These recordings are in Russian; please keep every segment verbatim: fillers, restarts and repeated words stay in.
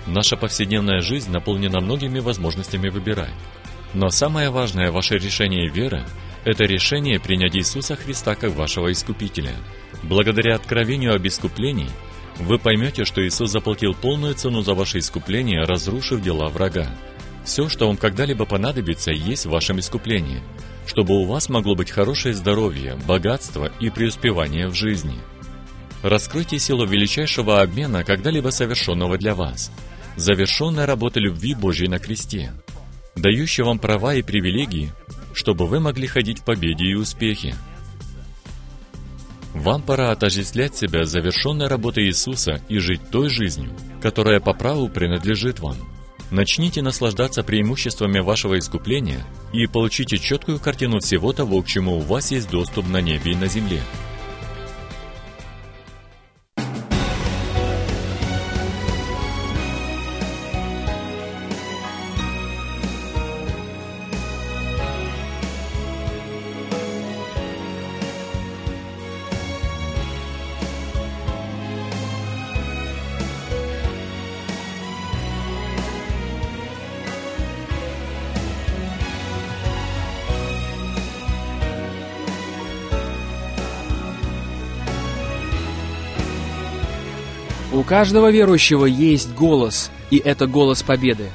Наша повседневная жизнь наполнена многими возможностями выбирать. Но самое важное ваше решение веры – это решение принять Иисуса Христа как вашего Искупителя. Благодаря откровению об искуплении, вы поймете, что Иисус заплатил полную цену за ваше искупление, разрушив дела врага. Все, что вам когда-либо понадобится, есть в вашем искуплении, чтобы у вас могло быть хорошее здоровье, богатство и преуспевание в жизни. Раскройте силу величайшего обмена, когда-либо совершенного для вас, завершенной работы любви Божьей на кресте, дающей вам права и привилегии, чтобы вы могли ходить в победе и успехе. Вам пора отождествлять себя с завершенной работой Иисуса и жить той жизнью, которая по праву принадлежит вам. Начните наслаждаться преимуществами вашего искупления и получите четкую картину всего того, к чему у вас есть доступ на небе и на земле. У каждого верующего есть голос, и это голос победы.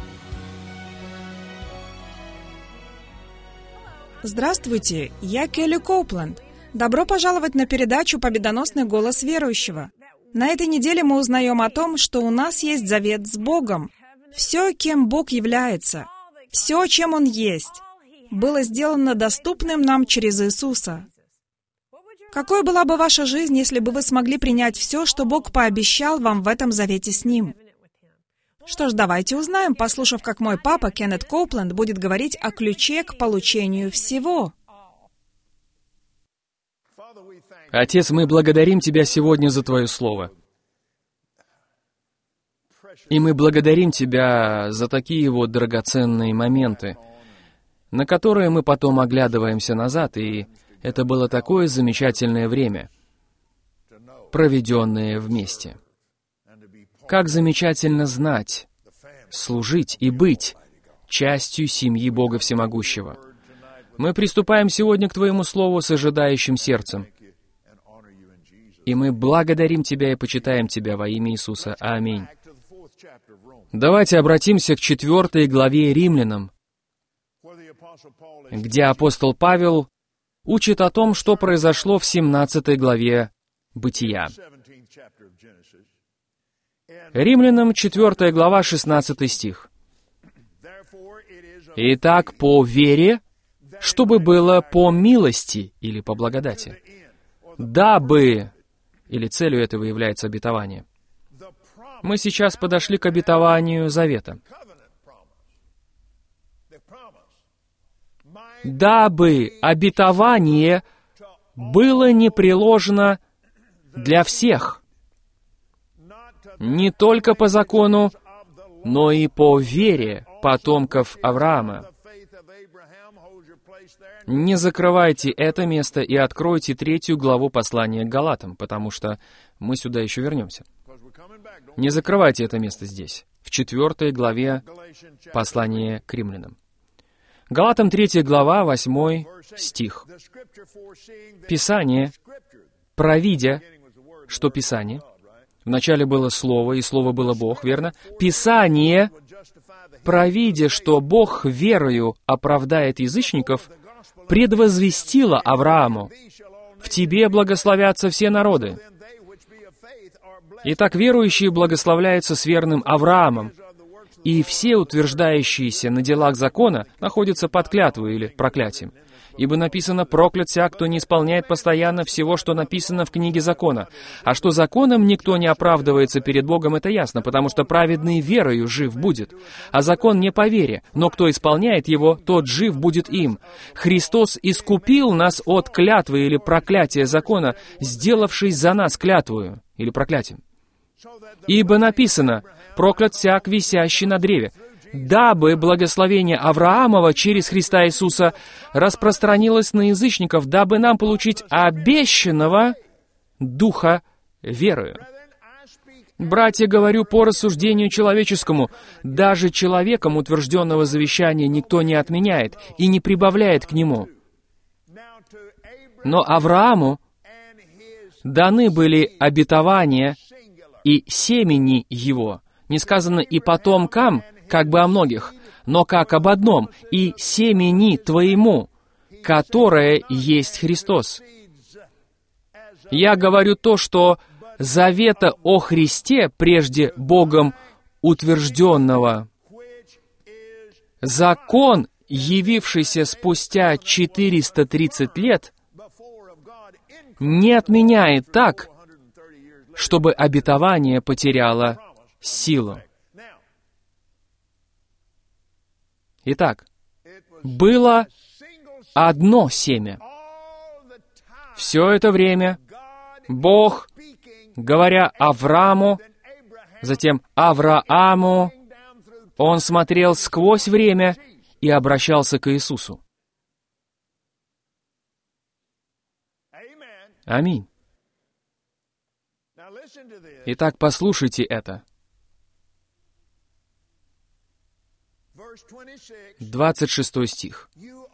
Здравствуйте, я Келли Коупленд. Добро пожаловать на передачу «Победоносный голос верующего». На этой неделе мы узнаем о том, что у нас есть завет с Богом. Все, кем Бог является, все, чем Он есть, было сделано доступным нам через Иисуса. Какой была бы ваша жизнь, если бы вы смогли принять все, что Бог пообещал вам в этом завете с Ним? Что ж, давайте узнаем, послушав, как мой папа, Кеннет Коупленд, будет говорить о ключе к получению всего. Отец, мы благодарим Тебя сегодня за Твое Слово. И мы благодарим Тебя за такие вот драгоценные моменты, на которые мы потом оглядываемся назад, и это было такое замечательное время, проведенное вместе. Как замечательно знать, служить и быть частью семьи Бога Всемогущего. Мы приступаем сегодня к Твоему Слову с ожидающим сердцем. И мы благодарим Тебя и почитаем Тебя во имя Иисуса. Аминь. Давайте обратимся к четвертой главе Римлянам, где апостол Павел учит о том, что произошло в семнадцатой главе Бытия. Римлянам четвёртая глава, шестнадцатый стих. «Итак, по вере, чтобы было по милости или по благодати, дабы...» Или целью этого является обетование. Мы сейчас подошли к обетованию завета. «Дабы обетование было не приложено для всех, не только по закону, но и по вере потомков Авраама». Не закрывайте это место и откройте третью главу послания к Галатам, потому что мы сюда еще вернемся. Не закрывайте это место здесь, в четвертой главе послания к Римлянам. Галатам третья глава, восьмой стих. «Писание, провидя, что Писание, вначале было Слово, и Слово было Бог, верно? Писание, провидя, что Бог верою оправдает язычников, предвозвестило Аврааму: в тебе благословятся все народы». Итак, верующие благословляются с верным Авраамом, и все утверждающиеся на делах закона находятся под клятвой или проклятием. Ибо написано: «Проклят всяк, кто не исполняет постоянно всего, что написано в книге закона». А что законом никто не оправдывается перед Богом, это ясно, потому что праведный верою жив будет. А закон не по вере, но кто исполняет его, тот жив будет им. Христос искупил нас от клятвы или проклятия закона, сделавшись за нас клятвою или проклятием. Ибо написано: «Проклят всяк, висящий на древе», дабы благословение Авраамова через Христа Иисуса распространилось на язычников, дабы нам получить обещанного Духа верою. Братья, говорю по рассуждению человеческому, даже человеком утвержденного завещания никто не отменяет и не прибавляет к нему. Но Аврааму даны были обетования и семени его. Не сказано и потомкам, как бы о многих, но как об одном, и семени твоему, которое есть Христос. Я говорю то, что завета о Христе, прежде Богом утвержденного, закон, явившийся спустя четыреста тридцать лет, не отменяет так, чтобы обетование потеряло силу. Итак, было одно семя. Все это время Бог, говоря Аврааму, затем Аврааму, Он смотрел сквозь время и обращался к Иисусу. Аминь. Итак, послушайте это. двадцать шестой стих.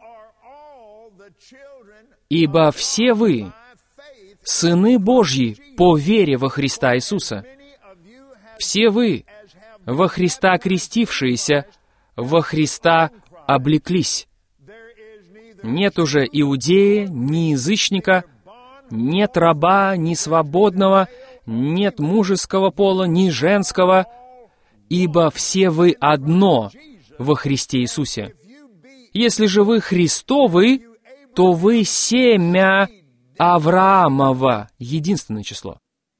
«Ибо все вы, сыны Божьи, по вере во Христа Иисуса, все вы, во Христа крестившиеся, во Христа облеклись. Нет уже иудея, ни язычника, нет раба, ни свободного, нет мужеского пола, ни женского, ибо все вы одно во Христе Иисусе. Если же вы Христовы, то вы семя Авраамова». Единственное число.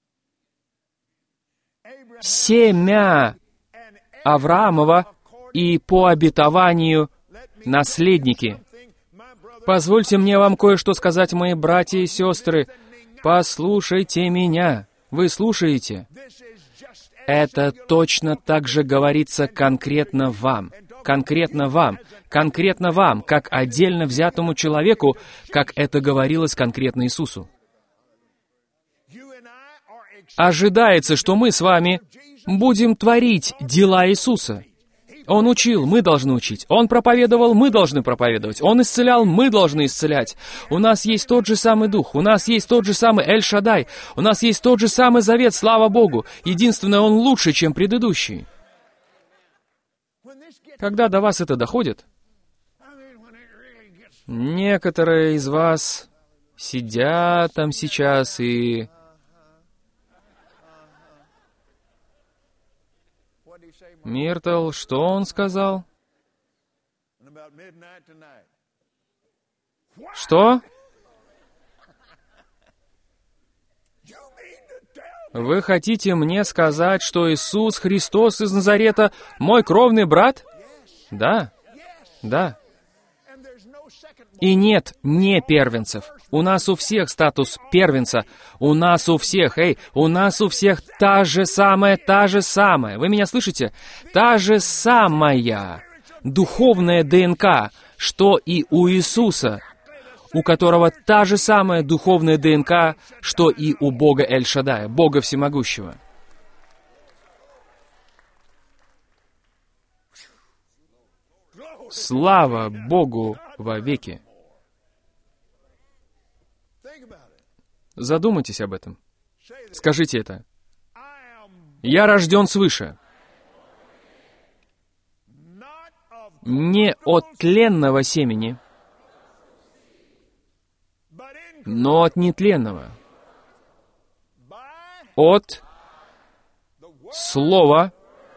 Семя Авраамова и по обетованию наследники. Позвольте мне вам кое-что сказать, мои братья и сестры. Послушайте меня. Вы слушаете? Это точно так же говорится конкретно вам. Конкретно вам. Конкретно вам, как отдельно взятому человеку, как это говорилось конкретно Иисусу. Ожидается, что мы с вами будем творить дела Иисуса. Он учил, мы должны учить. Он проповедовал, мы должны проповедовать. Он исцелял, мы должны исцелять. У нас есть тот же самый Дух, у нас есть тот же самый Эль-Шаддай, у нас есть тот же самый завет, слава Богу. Единственное, он лучше, чем предыдущий. Когда до вас это доходит, некоторые из вас сидят там сейчас и... Миртл, что он сказал? Что? Вы хотите мне сказать, что Иисус Христос из Назарета мой кровный брат? Да, да. И нет не первенцев. У нас у всех статус первенца. У нас у всех, эй, у нас у всех та же самая, та же самая. Вы меня слышите? Та же самая духовная ДНК, что и у Иисуса, у которого та же самая духовная ДНК, что и у Бога Эль-Шаддая, Бога Всемогущего. Слава Богу вовеки. Задумайтесь об этом. Скажите это. Я рожден свыше. Не от тленного семени, но от нетленного. От Слова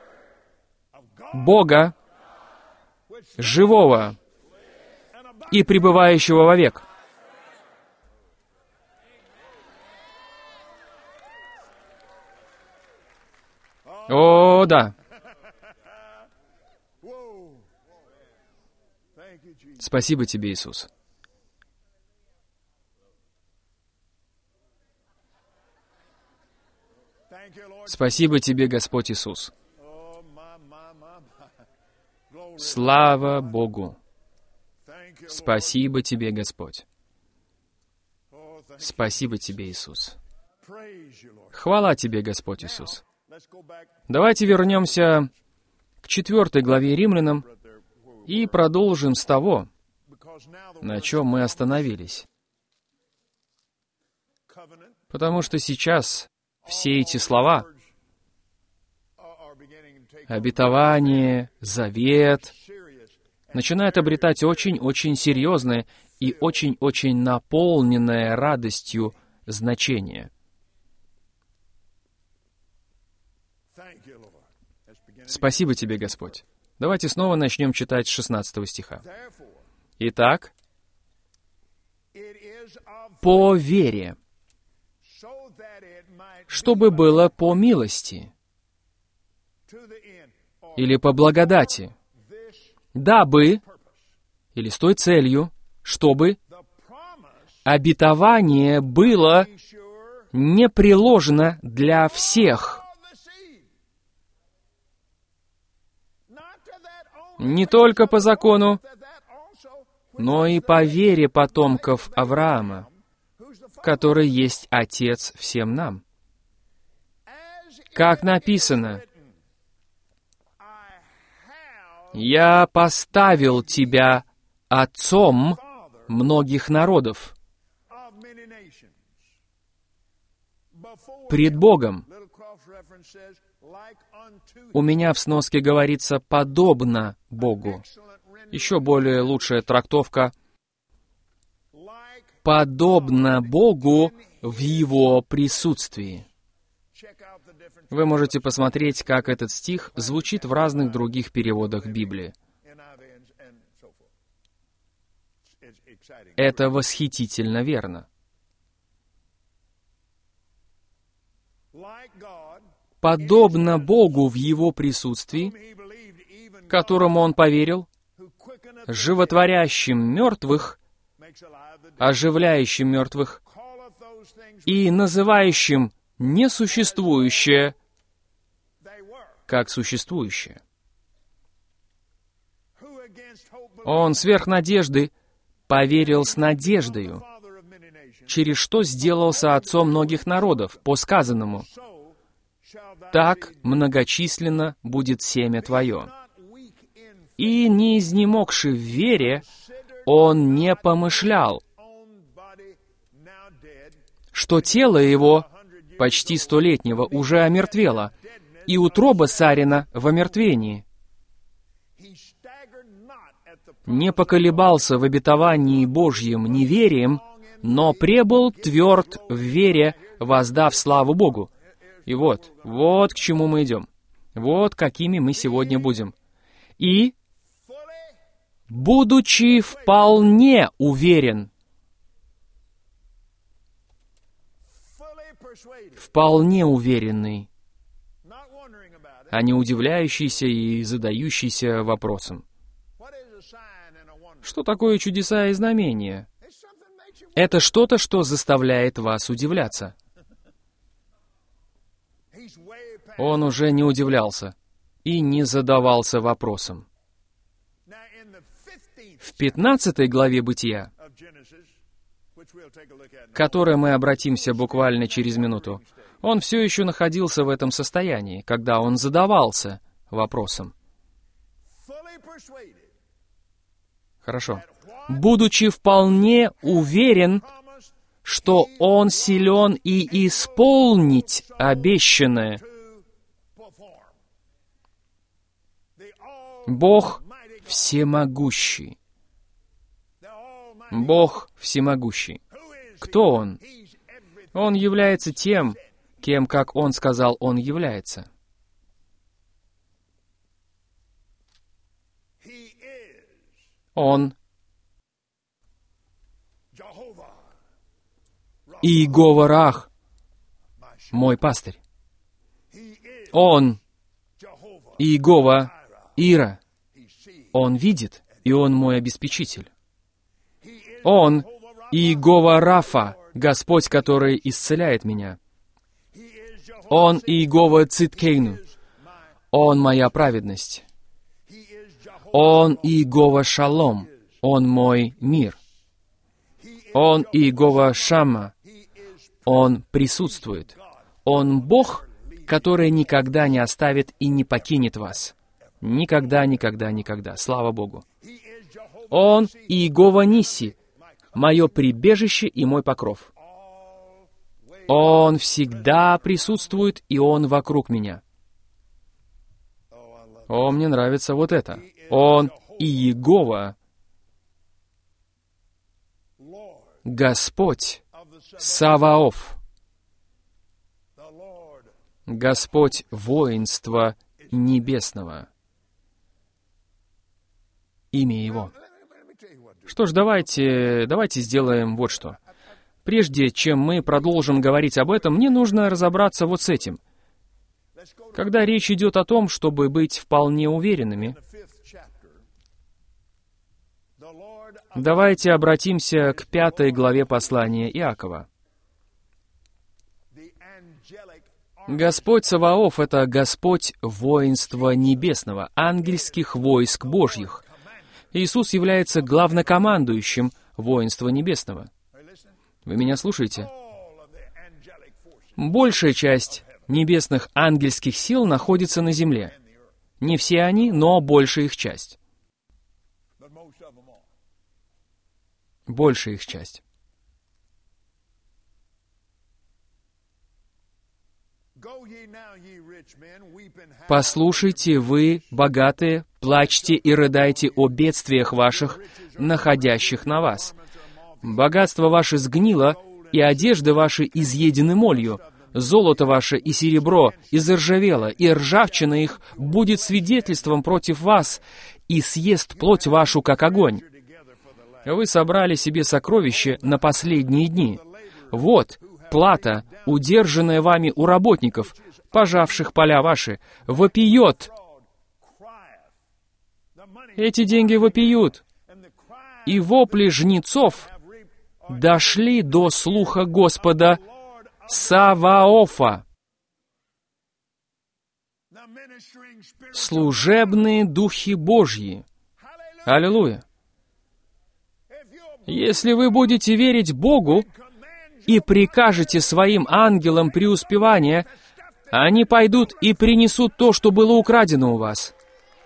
Бога, живого и пребывающего вовек. О, да. Спасибо тебе, Иисус. Спасибо тебе, Господь Иисус. Слава Богу. Спасибо тебе, Господь. Спасибо тебе, Иисус. Хвала Тебе, Господь Иисус. Давайте вернемся к четвертой главе Римлянам и продолжим с того, на чем мы остановились. Потому что сейчас все эти слова — обетование, завет — начинают обретать очень-очень серьезное и очень-очень наполненное радостью значение. Спасибо Тебе, Господь. Давайте снова начнем читать с шестнадцатого стиха. Итак, по вере, чтобы было по милости или по благодати, дабы, или с той целью, чтобы обетование было непреложно для всех, не только по закону, но и по вере потомков Авраама, который есть Отец всем нам. Как написано: «Я поставил тебя отцом многих народов пред Богом». У меня в сноске говорится «подобно Богу». Еще более лучшая трактовка «подобно Богу в Его присутствии». Вы можете посмотреть, как этот стих звучит в разных других переводах Библии. Это восхитительно верно. Подобно Богу в Его присутствии, которому Он поверил, животворящим мертвых, оживляющим мертвых и называющим несуществующее как существующее. Он сверх надежды поверил с надеждою, через что сделался отцом многих народов, по сказанному: «Так многочисленно будет семя твое». И не изнемогши в вере, он не помышлял, что тело его, почти столетнего, уже омертвело, и утроба Сарина в омертвении. Не поколебался в обетовании Божьем неверием, но пребыл тверд в вере, воздав славу Богу. И вот, вот к чему мы идем. Вот какими мы сегодня будем. И, будучи вполне уверен, вполне уверенный, а не удивляющийся и задающийся вопросом: что такое чудеса и знамения? Это что-то, что заставляет вас удивляться. Он уже не удивлялся и не задавался вопросом. В пятнадцатой главе Бытия, к которой мы обратимся буквально через минуту, он все еще находился в этом состоянии, когда он задавался вопросом. Хорошо. «Будучи вполне уверен, что он силен и исполнить обещанное». Бог всемогущий. Бог всемогущий. Кто Он? Он является тем, кем, как Он сказал, Он является. Он Иегова Рах, мой пастырь. Он Иегова Ира. Он видит, и Он мой обеспечитель. Он Иегова Рафа, Господь, который исцеляет меня. Он Иегова Циткейну. Он моя праведность. Он Иегова Шалом. Он мой мир. Он Иегова Шамма. Он присутствует. Он Бог, который никогда не оставит и не покинет вас. Никогда, никогда, никогда. Слава Богу. Он Иегова Нисси, мое прибежище и мой покров. Он всегда присутствует, и Он вокруг меня. О, мне нравится вот это. Он Иегова, Господь Саваоф, Господь воинства небесного. Имя Его. Что ж, давайте, давайте сделаем вот что. Прежде чем мы продолжим говорить об этом, мне нужно разобраться вот с этим. Когда речь идет о том, чтобы быть вполне уверенными, давайте обратимся к пятой главе послания Иакова. Господь Саваоф — это Господь воинства небесного, ангельских войск Божьих. Иисус является главнокомандующим воинства небесного. Вы меня слушаете? Большая часть небесных ангельских сил находится на земле. Не все они, но большая их часть. Большая их часть. «Послушайте вы, богатые, плачьте и рыдайте о бедствиях ваших, находящих на вас. Богатство ваше сгнило, и одежды ваши изъедены молью. Золото ваше и серебро изржавело, и ржавчина их будет свидетельством против вас, и съест плоть вашу, как огонь. Вы собрали себе сокровища на последние дни. Вот плата, удержанная вами у работников, пожавших поля ваши, вопиет». Эти деньги вопиют. И вопли жнецов дошли до слуха Господа Саваофа. Служебные духи Божьи. Аллилуйя. Если вы будете верить Богу и прикажете своим ангелам преуспевания, они пойдут и принесут то, что было украдено у вас.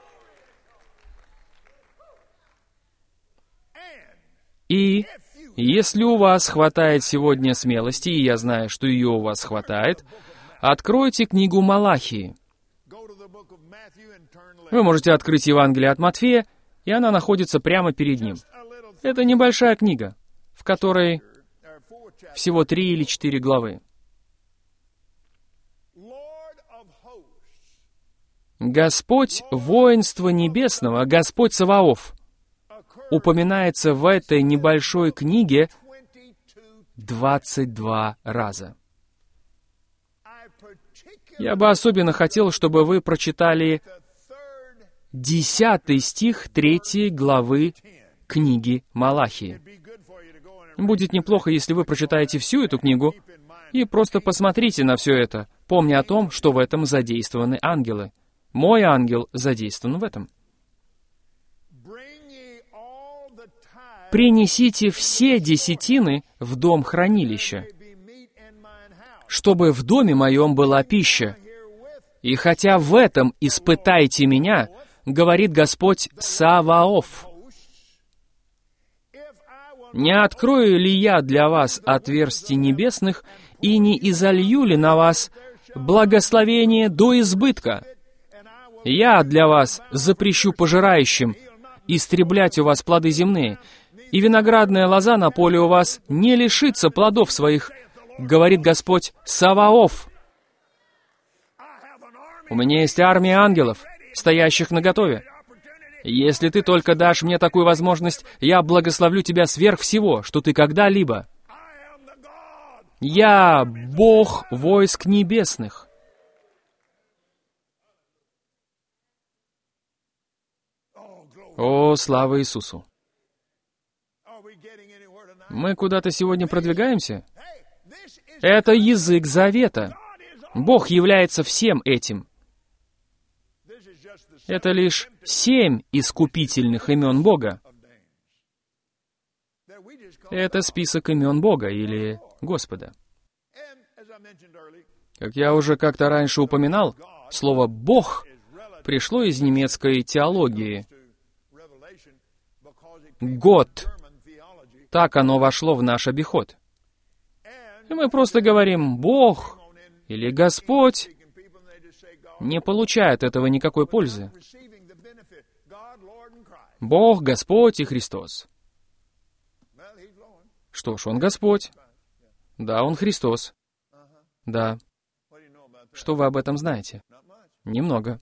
И если у вас хватает сегодня смелости, и я знаю, что ее у вас хватает, откройте книгу Малахии. Вы можете открыть Евангелие от Матфея, и она находится прямо перед ним. Это небольшая книга, в которой всего три или четыре главы. Господь воинства небесного, Господь Саваоф, упоминается в этой небольшой книге двадцать два раза. Я бы особенно хотел, чтобы вы прочитали десятый стих третьей главы книги Малахии. Будет неплохо, если вы прочитаете всю эту книгу и просто посмотрите на все это, помня о том, что в этом задействованы ангелы. Мой ангел задействован в этом. «Принесите все десятины в дом хранилища, чтобы в доме моем была пища. И хотя в этом испытайте меня, говорит Господь Саваоф, не открою ли я для вас отверстий небесных и не изолью ли на вас благословение до избытка? Я для вас запрещу пожирающим истреблять у вас плоды земные, и виноградная лоза на поле у вас не лишится плодов своих, говорит Господь Саваоф. У меня есть армия ангелов, стоящих наготове. Если ты только дашь мне такую возможность, я благословлю тебя сверх всего, что ты когда-либо. Я Бог войск небесных. О, слава Иисусу! Мы куда-то сегодня продвигаемся? Это язык завета. Бог является всем этим. Это лишь семь искупительных имен Бога. Это список имен Бога или Господа. Как я уже как-то раньше упоминал, слово «Бог» пришло из немецкой теологии. «Гот». Так оно вошло в наш обиход. И мы просто говорим «Бог» или «Господь», не получая от этого никакой пользы. Бог, Господь и Христос. Что ж, Он Господь. Да, Он Христос. Да. Что вы об этом знаете? Немного.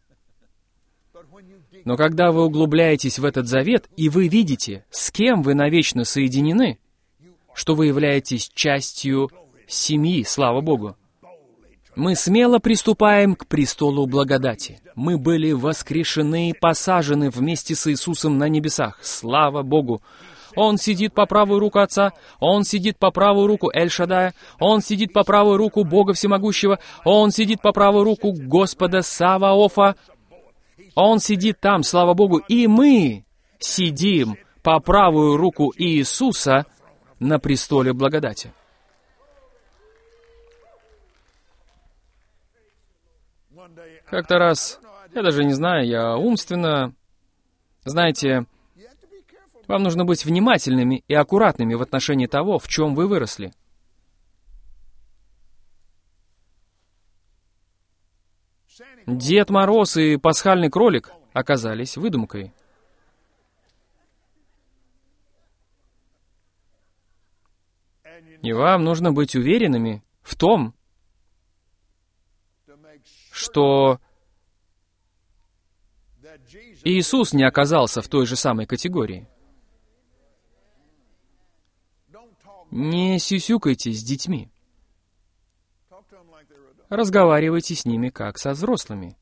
Но когда вы углубляетесь в этот завет, и вы видите, с кем вы навечно соединены, что вы являетесь частью семьи, слава Богу, мы смело приступаем к престолу благодати. Мы были воскрешены и посажены вместе с Иисусом на небесах, слава Богу. Он сидит по правую руку Отца, Он сидит по правую руку Эль-Шадая, Он сидит по правую руку Бога Всемогущего, Он сидит по правую руку Господа Саваофа. Он сидит там, слава Богу, и мы сидим по правую руку Иисуса на престоле благодати. Как-то раз, я даже не знаю, я умственно... Знаете, вам нужно быть внимательными и аккуратными в отношении того, в чем вы выросли. Дед Мороз и пасхальный кролик оказались выдумкой. И вам нужно быть уверенными в том, что Иисус не оказался в той же самой категории. Не сюсюкайте с детьми. Разговаривайте с ними как со взрослыми.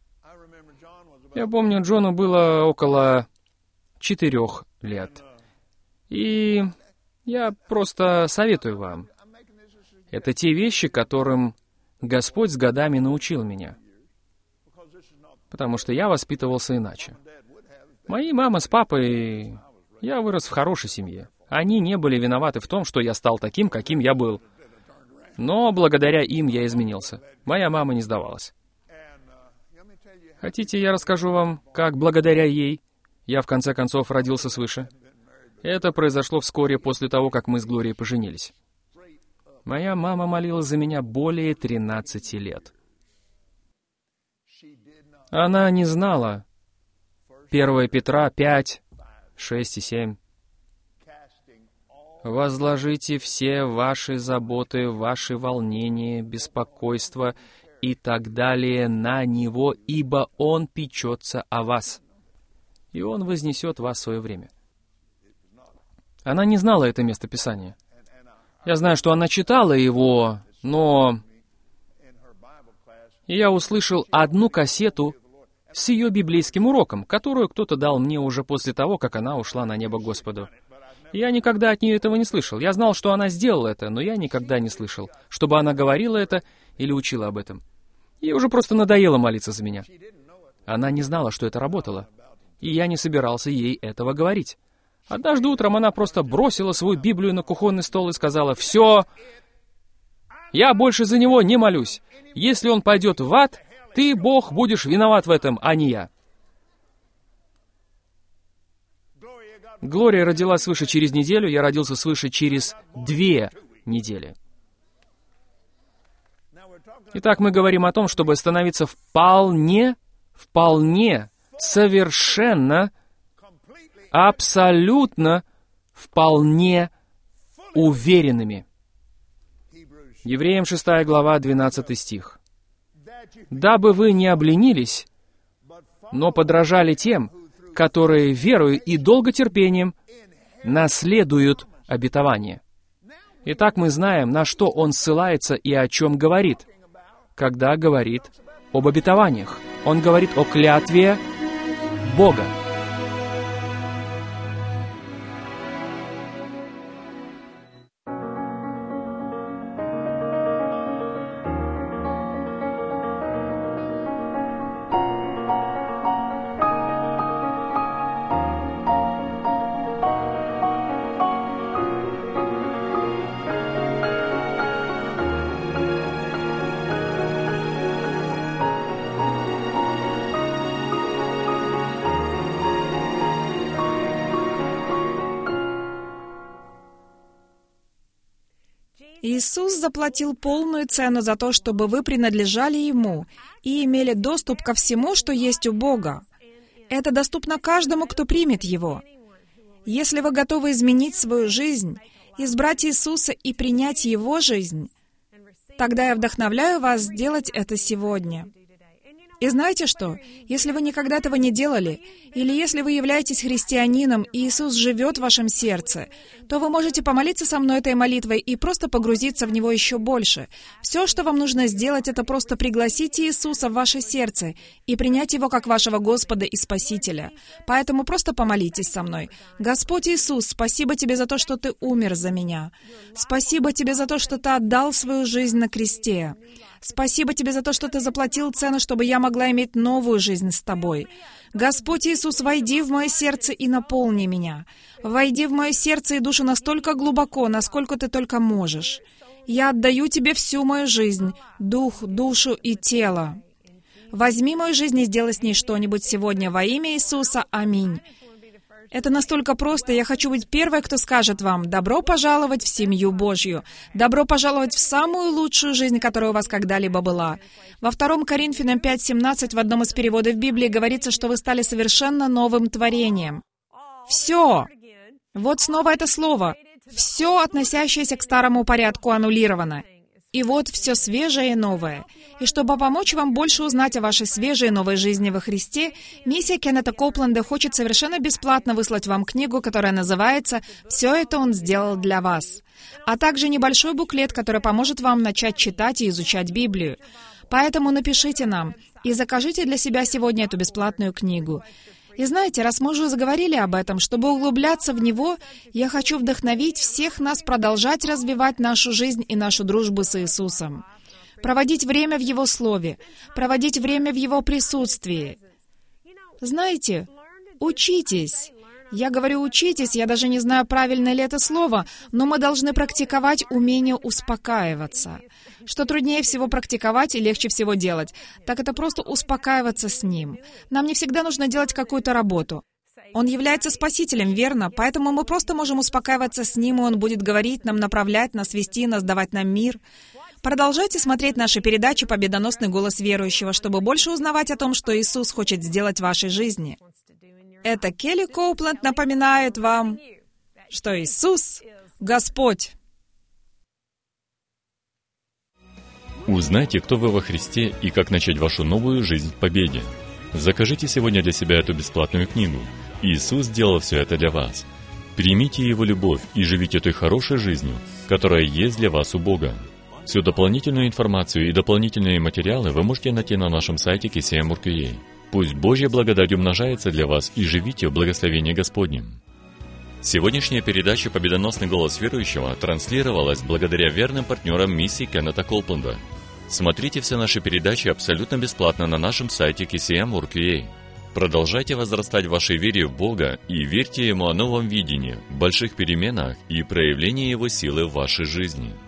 Я помню, Джону было около четырех лет. И я просто советую вам. Это те вещи, которым Господь с годами научил меня. Потому что я воспитывался иначе. Мои мама с папой... Я вырос в хорошей семье. Они не были виноваты в том, что я стал таким, каким я был. Но благодаря им я изменился. Моя мама не сдавалась. Хотите, я расскажу вам, как благодаря ей я в конце концов родился свыше? Это произошло вскоре после того, как мы с Глорией поженились. Моя мама молилась за меня более тринадцати лет. Она не знала первое Петра пять, шесть и семь. «Возложите все ваши заботы, ваши волнения, беспокойства и так далее на Него, ибо Он печется о вас, и Он вознесет вас в свое время». Она не знала это местописание. Я знаю, что она читала его, но... Я услышал одну кассету с ее библейским уроком, которую кто-то дал мне уже после того, как она ушла на небо к Господу. Я никогда от нее этого не слышал. Я знал, что она сделала это, но я никогда не слышал, чтобы она говорила это или учила об этом. Ей уже просто надоело молиться за меня. Она не знала, что это работало, и я не собирался ей этого говорить. Однажды утром она просто бросила свою Библию на кухонный стол и сказала: «Все, я больше за него не молюсь. Если он пойдет в ад, ты, Бог, будешь виноват в этом, а не я». Глория родилась свыше через неделю, я родился свыше через две недели. Итак, мы говорим о том, чтобы становиться вполне, вполне, совершенно, абсолютно, вполне уверенными. Евреям шестая глава, двенадцатый стих. «Дабы вы не обленились, но подражали тем, которые верою и долготерпением наследуют обетование». Итак, мы знаем, на что он ссылается и о чем говорит, когда говорит об обетованиях. Он говорит о клятве Бога. Иисус заплатил полную цену за то, чтобы вы принадлежали Ему и имели доступ ко всему, что есть у Бога. Это доступно каждому, кто примет Его. Если вы готовы изменить свою жизнь, избрать Иисуса и принять Его жизнь, тогда я вдохновляю вас сделать это сегодня. И знаете что? Если вы никогда этого не делали, или если вы являетесь христианином, и Иисус живет в вашем сердце, то вы можете помолиться со мной этой молитвой и просто погрузиться в Него еще больше. Все, что вам нужно сделать, это просто пригласить Иисуса в ваше сердце и принять Его как вашего Господа и Спасителя. Поэтому просто помолитесь со мной. Господь Иисус, спасибо Тебе за то, что Ты умер за меня. Спасибо Тебе за то, что Ты отдал свою жизнь на кресте. Спасибо Тебе за то, что Ты заплатил цену, чтобы я могла иметь новую жизнь с Тобой. Господь Иисус, войди в мое сердце и наполни меня. Войди в мое сердце и душу настолько глубоко, насколько Ты только можешь. Я отдаю Тебе всю мою жизнь, дух, душу и тело. Возьми мою жизнь и сделай с ней что-нибудь сегодня во имя Иисуса. Аминь. Это настолько просто. Я хочу быть первой, кто скажет вам: «Добро пожаловать в семью Божью». Добро пожаловать в самую лучшую жизнь, которая у вас когда-либо была. Во втором Коринфянам пять семнадцать в одном из переводов Библии говорится, что вы стали совершенно новым творением. Все. Вот снова это слово. Все, относящееся к старому порядку, аннулировано. И вот все свежее и новое. И чтобы помочь вам больше узнать о вашей свежей новой жизни во Христе, миссия Кеннета Копленда хочет совершенно бесплатно выслать вам книгу, которая называется «Все это Он сделал для вас», а также небольшой буклет, который поможет вам начать читать и изучать Библию. Поэтому напишите нам и закажите для себя сегодня эту бесплатную книгу. И знаете, раз мы уже заговорили об этом, чтобы углубляться в него, я хочу вдохновить всех нас продолжать развивать нашу жизнь и нашу дружбу с Иисусом. Проводить время в Его Слове, проводить время в Его присутствии. Знаете, учитесь. Я говорю «учитесь», я даже не знаю, правильное ли это слово, но мы должны практиковать умение успокаиваться. Что труднее всего практиковать и легче всего делать, так это просто успокаиваться с Ним. Нам не всегда нужно делать какую-то работу. Он является Спасителем, верно? Поэтому мы просто можем успокаиваться с Ним, и Он будет говорить нам, направлять нас, вести нас, давать нам мир. Продолжайте смотреть наши передачи «Победоносный голос верующего», чтобы больше узнавать о том, что Иисус хочет сделать в вашей жизни. Это Келли Коупленд напоминает вам, что Иисус — Господь. Узнайте, кто вы во Христе и как начать вашу новую жизнь в победе. Закажите сегодня для себя эту бесплатную книгу. Иисус сделал все это для вас. Примите Его любовь и живите той хорошей жизнью, которая есть для вас у Бога. Всю дополнительную информацию и дополнительные материалы вы можете найти на нашем сайте кей си эм точка ю а. Пусть Божья благодать умножается для вас, и живите в благословении Господнем. Сегодняшняя передача «Победоносный голос верующего» транслировалась благодаря верным партнерам миссии Кеннета Копленда. Смотрите все наши передачи абсолютно бесплатно на нашем сайте кей си эм точка ю а. Продолжайте возрастать в вашей вере в Бога и верьте Ему о новом видении, больших переменах и проявлении Его силы в вашей жизни.